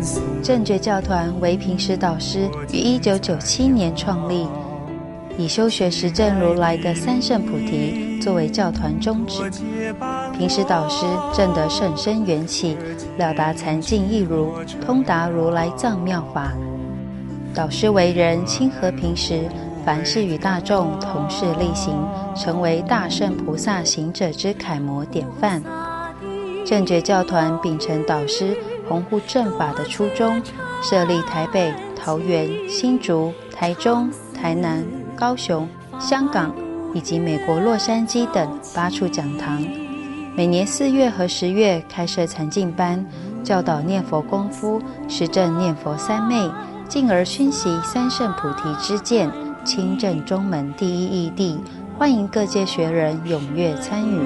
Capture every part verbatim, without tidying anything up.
正觉教团为平时导师于一九九七年创立，以修学实证如来的三圣菩提作为教团宗旨。平时导师证得甚深缘起，了达禅境义如，通达如来藏妙法。导师为人亲和平时，凡事与大众同事力行，成为大圣菩萨行者之楷模典范。正觉教团秉承导师弘护正法的初衷，设立台北、桃园、新竹、台中、台南、高雄、香港以及美国洛杉矶等八处讲堂。每年四月和十月开设禅境班，教导念佛功夫，实证念佛三昧，进而熏习三圣菩提之见，亲证中门第一义谛。欢迎各界学人踊跃参与。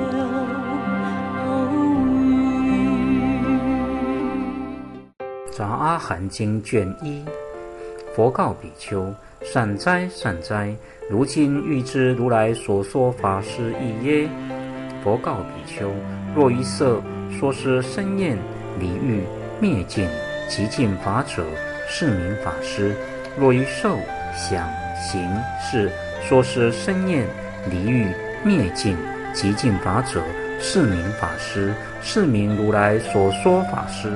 杂阿含经卷一，佛告比丘：善哉善哉，如今欲知如来所说法是义耶？佛告比丘：若于色说是生厌离欲灭尽极尽法者，是名法师；若于受想行识说是生厌离欲灭尽极尽法者，是名法师，是名如来所说法师。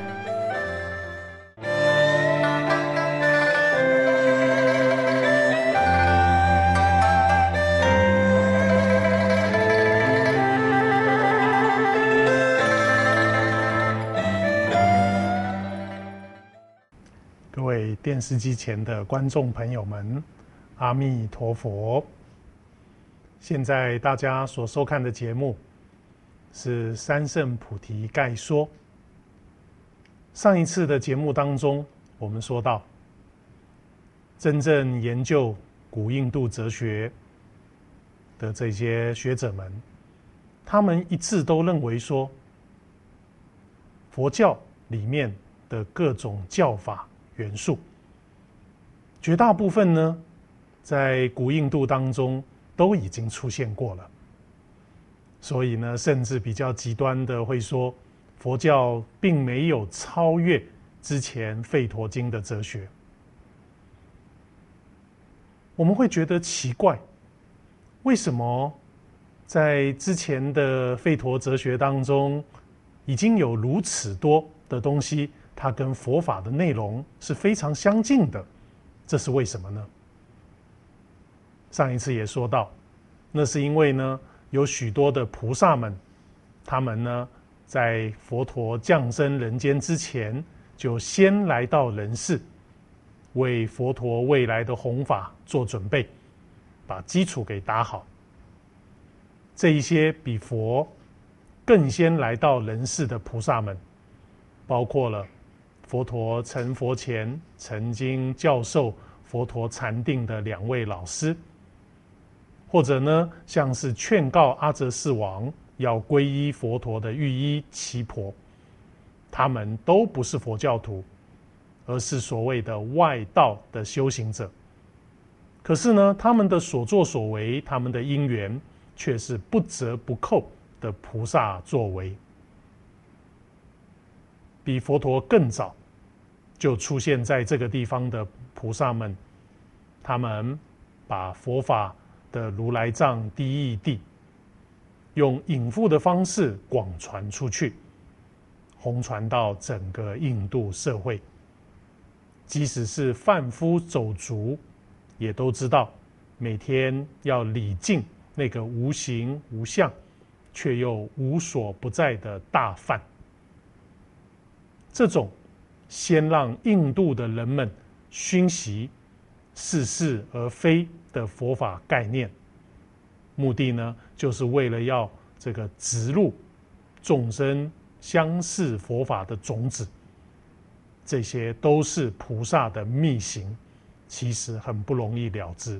各位电视机前的观众朋友们，阿弥陀佛。现在大家所收看的节目是三圣菩提概说。上一次的节目当中，我们说到，真正研究古印度哲学的这些学者们，他们一致都认为说，佛教里面的各种教法元素，绝大部分呢，在古印度当中都已经出现过了。所以呢，甚至比较极端的会说，佛教并没有超越之前吠陀经的哲学。我们会觉得奇怪，为什么在之前的吠陀哲学当中，已经有如此多的东西，它跟佛法的内容是非常相近的，这是为什么呢？上一次也说到，那是因为呢，有许多的菩萨们，他们呢，在佛陀降生人间之前，就先来到人世，为佛陀未来的弘法做准备，把基础给打好。这一些比佛更先来到人世的菩萨们，包括了佛陀成佛前曾经教授佛陀禅定的两位老师，或者呢，像是劝告阿阇世王要皈依佛陀的御医奇婆，他们都不是佛教徒，而是所谓的外道的修行者。可是呢，他们的所作所为，他们的因缘，却是不折不扣的菩萨作为。比佛陀更早就出现在这个地方的菩萨们，他们把佛法的如来藏第一义谛，用引付的方式广传出去，弘传到整个印度社会。即使是贩夫走卒，也都知道每天要礼敬那个无形无相却又无所不在的大梵。这种先让印度的人们熏习似是而非的佛法概念，目的呢，就是为了要这个植入众生相似佛法的种子。这些都是菩萨的密行，其实很不容易了知。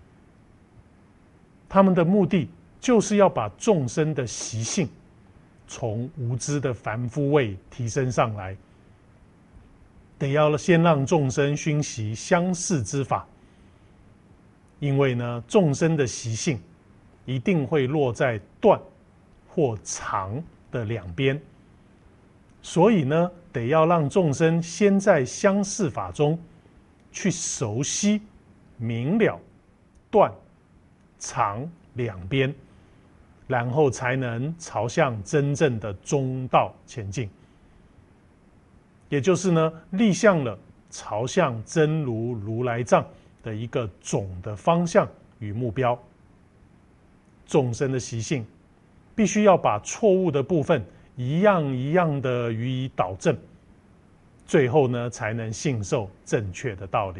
他们的目的就是要把众生的习性从无知的凡夫位提升上来，得要先让众生熏习相似之法。因为呢，众生的习性一定会落在断或常的两边，所以呢， 得要让众生先在相似法中去熟悉、明了、断、常两边，然后才能朝向真正的中道前进。也就是呢，立向了朝向真如如来藏的一个总的方向与目标。众生的习性必须要把错误的部分一样一样的予以导正，最后呢，才能信受正确的道理。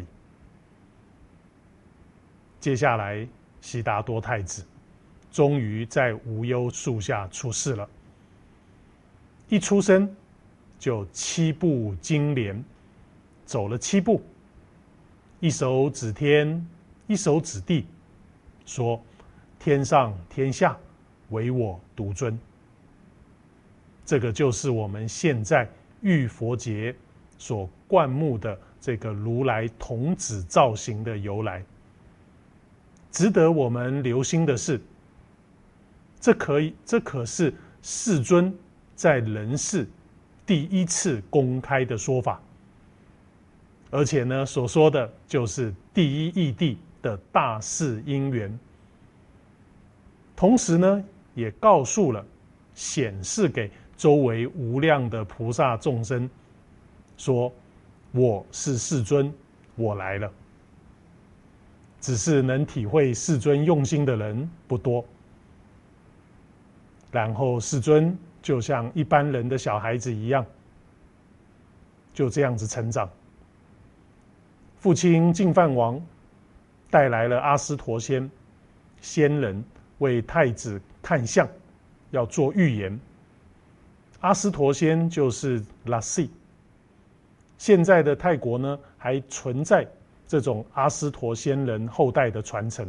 接下来，悉达多太子终于在无忧树下出世了。一出生就七步金莲，走了七步，一手指天，一手指地，说：“天上天下，唯我独尊。”这个就是我们现在浴佛节所灌木的这个如来童子造型的由来。值得我们留心的是，这可以，这可是世尊在人世第一次公开的说法，而且呢，所说的就是第一义谛的大事因缘，同时呢，也告诉了、显示给周围无量的菩萨众生，说：“我是世尊，我来了。”只是能体会世尊用心的人不多。然后世尊就像一般人的小孩子一样，就这样子成长。父亲净饭王带来了阿斯陀仙仙人为太子看相，要做预言。阿斯陀仙就是拉西。现在的泰国呢，还存在这种阿斯陀仙人后代的传承。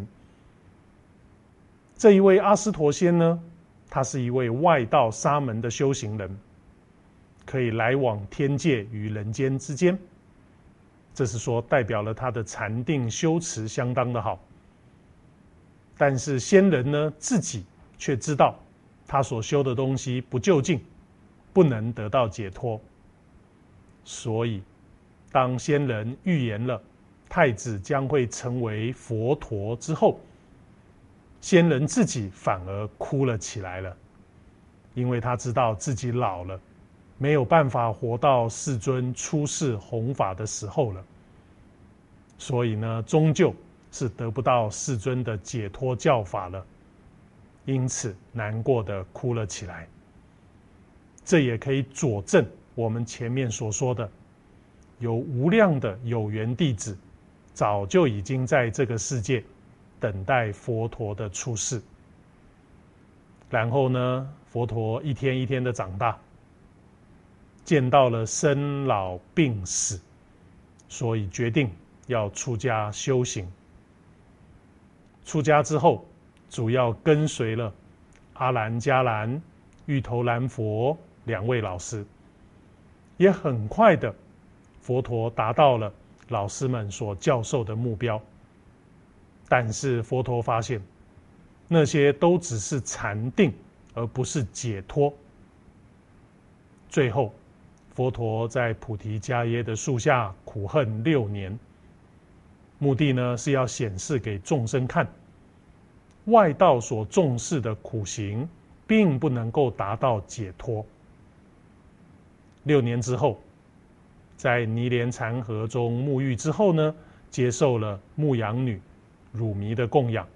这一位阿斯陀仙呢，他是一位外道沙门的修行人，可以来往天界与人间之间。这是说代表了他的禅定修持相当的好。但是仙人呢，自己却知道他所修的东西不究竟，不能得到解脱。所以当仙人预言了太子将会成为佛陀之后，仙人自己反而哭了起来了，因为他知道自己老了，没有办法活到世尊出世弘法的时候了，所以呢，终究是得不到世尊的解脱教法了，因此难过的哭了起来。这也可以佐证我们前面所说的，有无量的有缘弟子早就已经在这个世界等待佛陀的出世。然后呢，佛陀一天一天的长大，见到了生老病死，所以决定要出家修行。出家之后，主要跟随了阿兰迦兰、玉头兰佛两位老师，也很快的，佛陀达到了老师们所教授的目标。但是佛陀发现，那些都只是禅定，而不是解脱。最后，佛陀在菩提伽耶的树下苦恨六年，目的呢是要显示给众生看，外道所重视的苦行，并不能够达到解脱。六年之后，在尼连禅河中沐浴之后呢，接受了牧羊女乳糜的供养，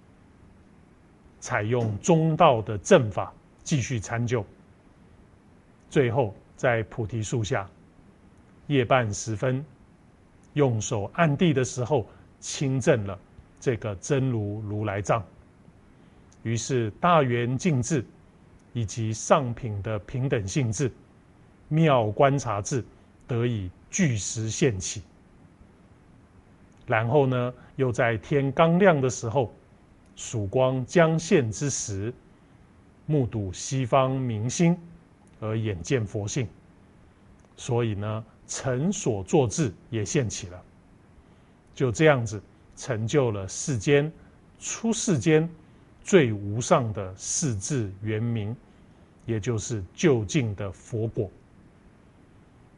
采用中道的正法继续参究。最后在菩提树下夜半时分，用手按地的时候亲证了这个真如如来藏。于是大圆净智以及上品的平等性智、妙观察智得以具实现起。然后呢，又在天刚亮的时候，曙光将现之时，目睹西方明星而眼见佛性，所以呢，成所作智也现起了。就这样子成就了世间出世间最无上的世智圆明，也就是究竟的佛果。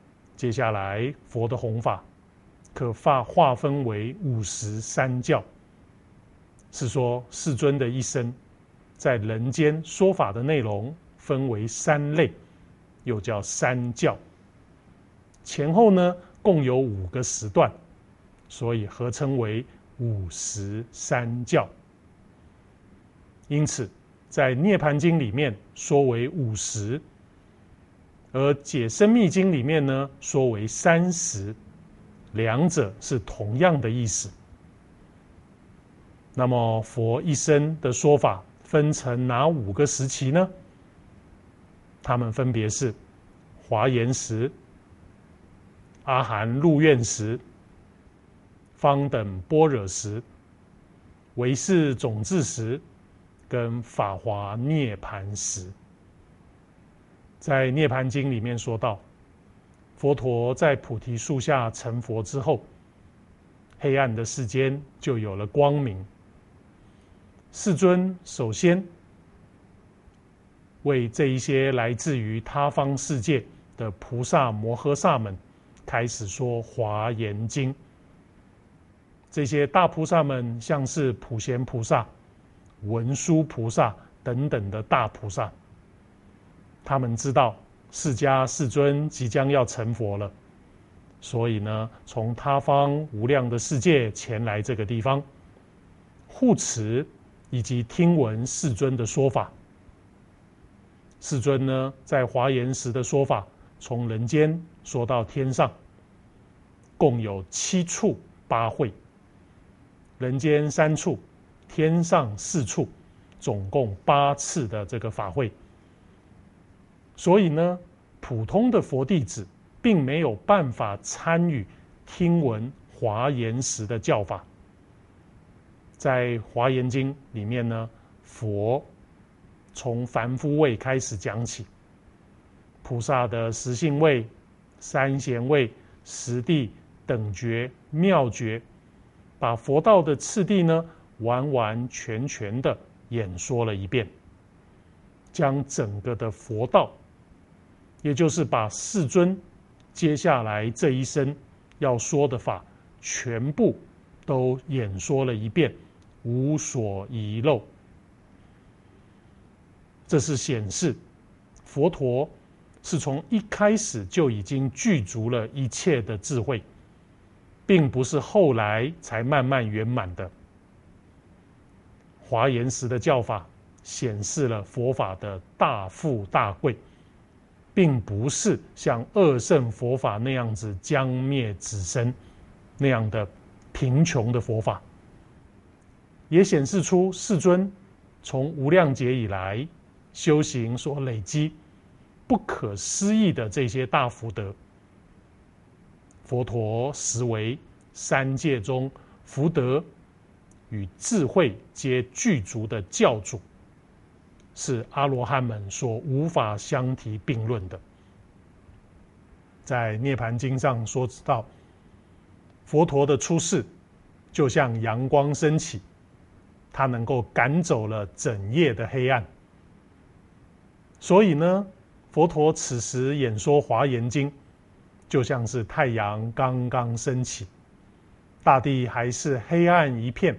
接下来佛的弘法可划划分为五十三教，是说世尊的一生在人间说法的内容分为三类，又叫三教。前后呢共有五个时段，所以合称为五十三教。因此在涅盘经里面说为五十，而解深密经里面呢说为三十，两者是同样的意思。那么佛一生的说法分成哪五个时期呢？它们分别是华严时、阿含入愿时、方等般若时、唯识种智时跟法华涅盘时。在涅盘经里面说到，佛陀在菩提树下成佛之后，黑暗的世间就有了光明。世尊首先为这一些来自于他方世界的菩萨摩诃萨们开始说华严经。这些大菩萨们像是普贤菩萨、文殊菩萨等等的大菩萨，他们知道释迦世尊即将要成佛了，所以呢，从他方无量的世界前来这个地方，护持以及听闻世尊的说法。世尊呢，在华严时的说法，从人间说到天上，共有七处八会，人间三处，天上四处，总共八次的这个法会。所以呢，普通的佛弟子并没有办法参与听闻华严时的教法。在华严经里面呢，佛从凡夫位开始讲起，菩萨的实性位、三贤位、十地、等觉、妙觉，把佛道的次第呢完完全全的演说了一遍，将整个的佛道，也就是把世尊接下来这一生要说的法全部都演说了一遍，无所遗漏。这是显示佛陀是从一开始就已经具足了一切的智慧，并不是后来才慢慢圆满的。华严时的教法显示了佛法的大富大贵，并不是像二乘佛法那样子将灭止生那样的贫穷的佛法，也显示出世尊从无量劫以来修行所累积不可思议的这些大福德。佛陀实为三界中福德与智慧皆具足的教主，是阿罗汉们所无法相提并论的。在涅盘经上说到，佛陀的出世就像阳光升起，它能够赶走了整夜的黑暗。所以呢，佛陀此时演说华严经，就像是太阳刚刚升起，大地还是黑暗一片，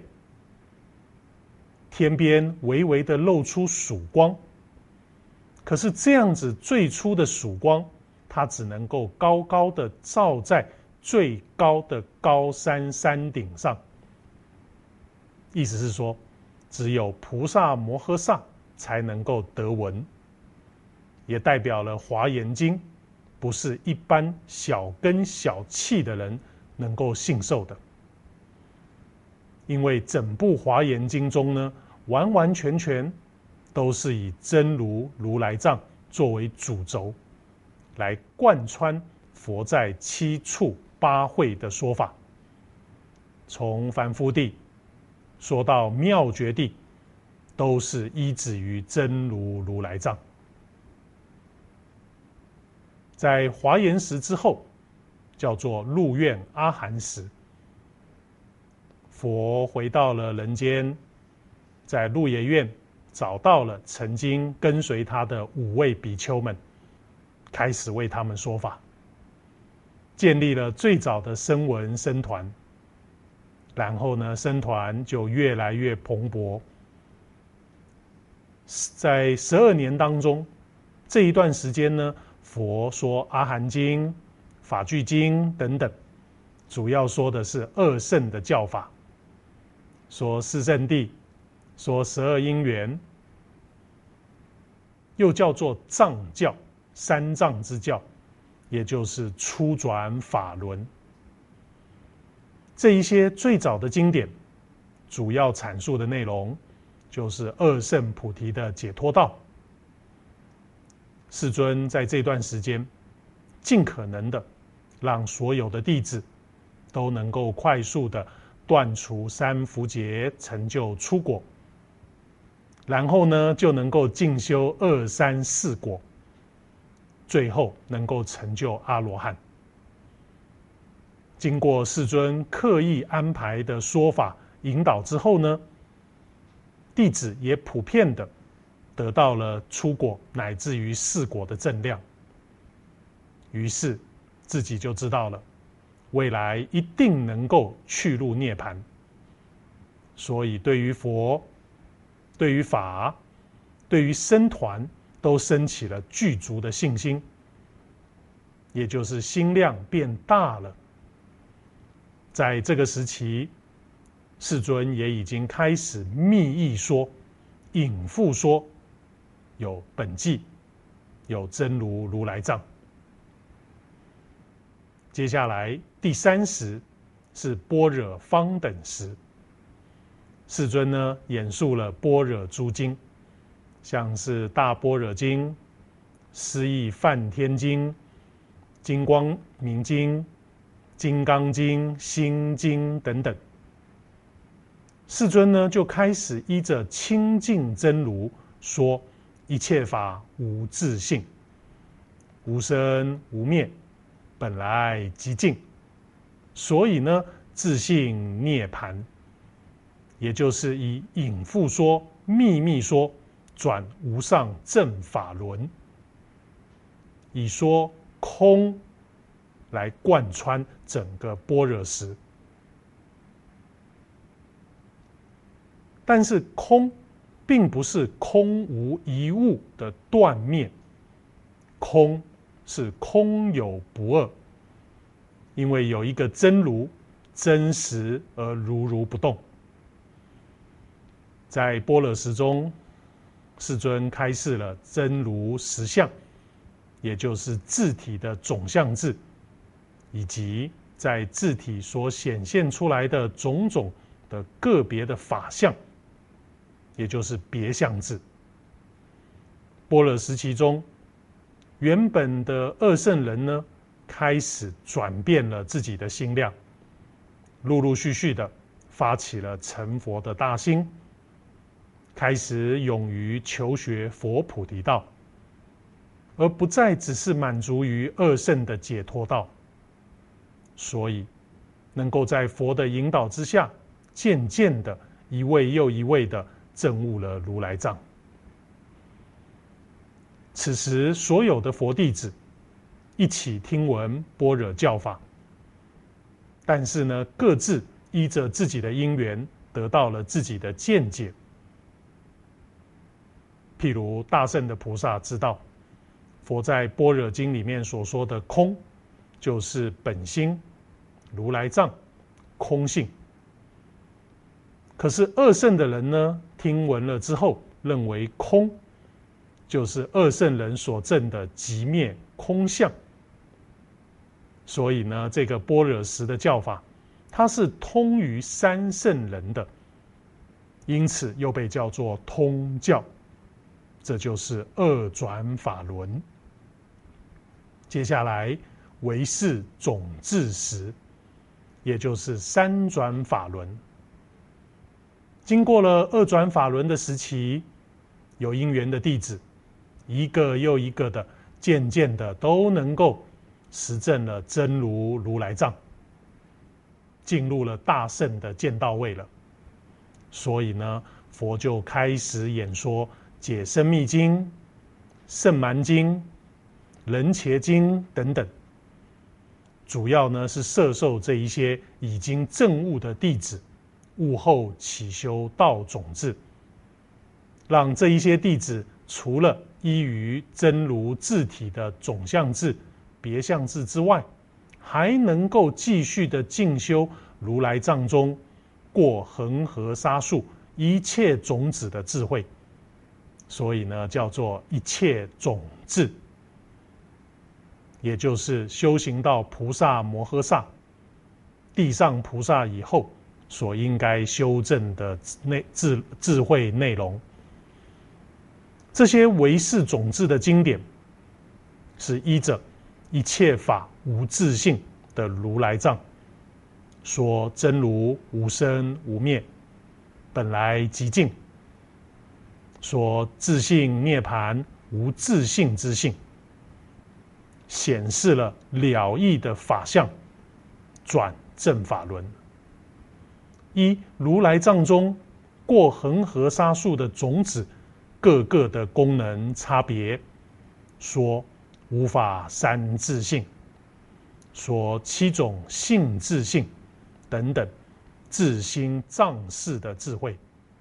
天边微微的露出曙光。可是这样子最初的曙光，它只能够高高的照在最高的高山山顶上。意思是说，只有菩萨摩诃萨才能够得闻，也代表了华严经不是一般小根小气的人能够信受的。因为整部华严经中呢，完完全全都是以真如如来藏作为主轴，来贯穿佛在七处八会的说法，从凡夫地说到妙觉地，都是依止于真如如来藏。在华严时之后，叫做入愿阿含时，佛回到了人间，在鹿野苑找到了曾经跟随他的五位比丘们，开始为他们说法。 建立了最早的声闻僧团，然后呢，僧团就越来越蓬勃。在十二年当中，这一段时间呢，佛说《阿含经》、《法句经》等等，主要说的是二圣的教法，说四圣谛，说十二因缘，又叫做藏教，三藏之教，也就是初转法轮。这一些最早的经典，主要阐述的内容就是二圣菩提的解脱道。世尊在这段时间，尽可能的让所有的弟子都能够快速的断除三伏劫，成就初果，然后呢，就能够进修二三四果，最后能够成就阿罗汉。经过世尊刻意安排的说法引导之后呢，弟子也普遍的得到了初果乃至于四果的正量，于是自己就知道了未来一定能够去入涅槃。所以对于佛、对于法、对于僧团都升起了具足的信心，也就是心量变大了。在这个时期，世尊也已经开始密意说、隐复说，有本纪，有真如如来藏。接下来第三时是般若方等时，世尊呢演述了般若诸经，像是大般若经、思义梵天经、金光明经、金刚经、心经等等。世尊呢就开始依着清净真如说一切法无自性，无生无灭，本来即净，所以呢自性涅槃，也就是以隐复说、秘密说转无上正法轮，以说空来贯穿整个般若时。但是空并不是空无一物的断灭，空是空有不二，因为有一个真如，真实而如如不动。在般若时中，世尊开示了真如实相，也就是自体的总相智，以及在自体所显现出来的种种的个别的法相，也就是别相智。般若时期中，原本的二圣人呢，开始转变了自己的心量，陆陆续续的发起了成佛的大心，开始勇于求学佛菩提道，而不再只是满足于二圣的解脱道。所以能够在佛的引导之下，渐渐的一位又一位的证悟了如来藏。此时所有的佛弟子一起听闻般若教法，但是呢，各自依着自己的因缘得到了自己的见解。譬如大圣的菩萨知道，佛在般若经里面所说的空，就是本心、如来藏、空性。可是二圣的人呢，听闻了之后，认为空就是二圣人所证的寂灭空相。所以呢，这个般若时的教法，它是通于三圣人的，因此又被叫做通教。这就是二转法轮。接下来唯是种智时，也就是三转法轮。经过了二转法轮的时期，有因缘的弟子一个又一个的渐渐的都能够实证了真如如来藏，进入了大圣的见道位了。所以呢，佛就开始演说解深密经、圣蛮经、人伽经等等， 主要呢是摄受这一些已经证悟的弟子，悟后起修道种智，让这一些弟子除了依于真如自体的总相智、别相智之外，还能够继续的进修如来藏中过恒河沙数一切种子的智慧，所以呢叫做一切种智，也就是修行到菩萨摩诃萨、地上菩萨以后所应该修正的内智智慧内容。这些唯识种智的经典，是依着一切法无自性的如来藏，说真如无生无灭，本来极净，说自性涅槃无自性之性，显示了了义的法相，转正法轮。依如来藏中过恒河沙数的种子各个的功能差别，说无法三自性，说七种性自性等等自心藏识的智慧。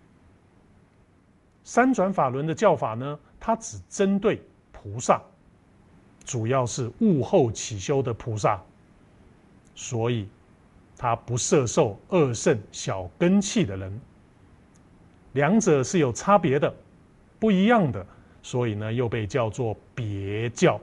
三转法轮的教法呢，它只针对菩萨，主要是悟后起修的菩萨，所以它不摄受二乘小根器的人，两者是有差别的，不一样的，所以呢又被叫做别教。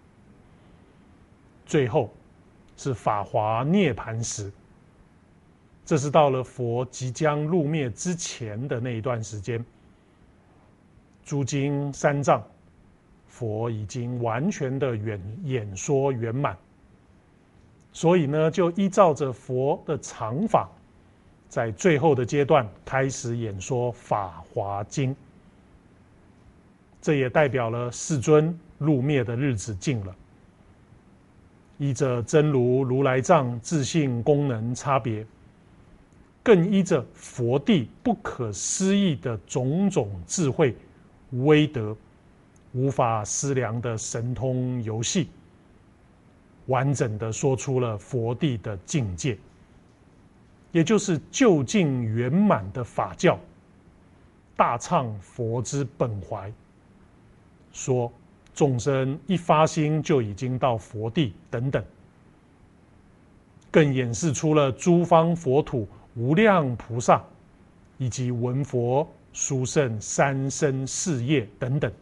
最后是法华涅槃时，这是到了佛即将入灭之前的那一段时间，诸经三藏，佛已经完全的演演说圆满，所以呢就依照着佛的常法，在最后的阶段开始演说法华经。这也代表了世尊入灭的日子近了。依着真如如来藏自性功能差别，更依着佛地不可思议的种种智慧威德，无法思量的神通游戏，完整的说出了佛地的境界，也就是究竟圆满的法教，大唱佛之本怀，说众生一发心就已经到佛地等等，更演示出了诸方佛土无量菩萨以及文佛殊胜三身四业等等。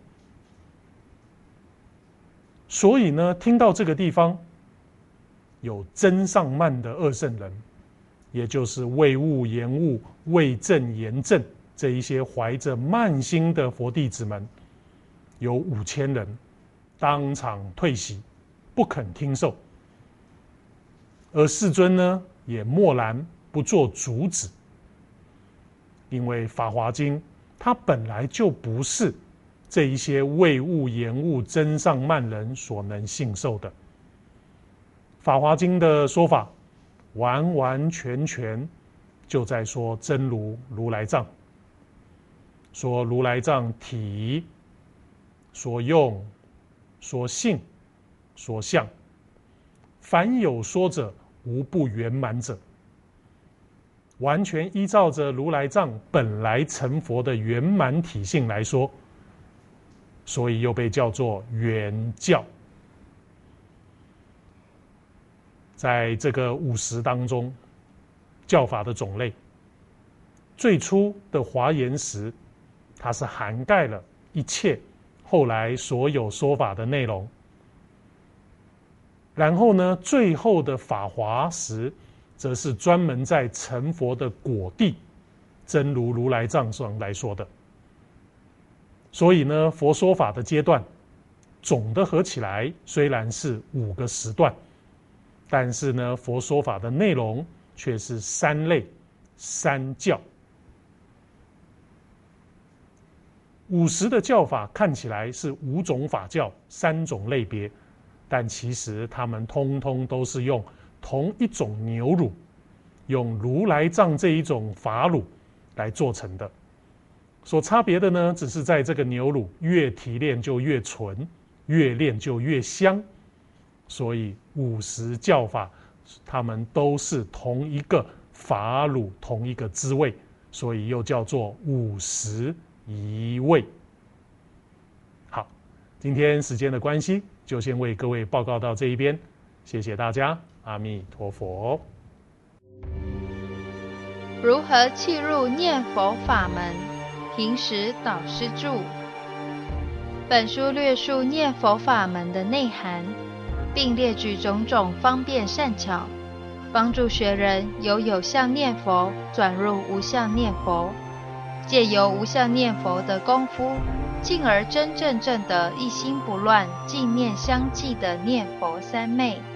所以呢，听到这个地方有真上慢的二乘人，也就是为悟言悟、为正言正这一些怀着慢心的佛弟子们，有五千人当场退席，不肯听受。而世尊呢，也默然不做阻止，因为《法华经》它本来就不是这一些为悟言悟真上慢人所能信受的。《法华经》的说法完完全全就在说真如如来藏，说如来藏体，说用，说性，说相，凡有说者，无不圆满者，完全依照着如来藏本来成佛的圆满体性来说，所以又被叫做圆教。在这个五十当中，教法的种类，最初的华严时，它是涵盖了一切后来所有说法的内容。然后呢，最后的法华时，则是专门在成佛的果地真如如来藏上来说的。所以呢，佛说法的阶段总的合起来虽然是五个时段，但是呢，佛说法的内容却是三类三教。五十的教法看起来是五种法教，三种类别，但其实他们通通都是用同一种牛乳，用如来藏这一种法乳来做成的。所差别的呢，只是在这个牛乳越提炼就越纯，越炼就越香。 所以五十教法他们都是同一个法乳，同一个滋味，所以又叫做五十一味。好，今天时间的关系，就先为各位报告到这一边，谢谢大家，阿弥陀佛。 如何契入念佛法门？平时导师著。本书略述念佛法门的内涵，并列举种种方便善巧，帮助学人由有相念佛转入无相念佛，借由无相念佛的功夫，进而真正证得一心不乱、净念相继的念佛三昧。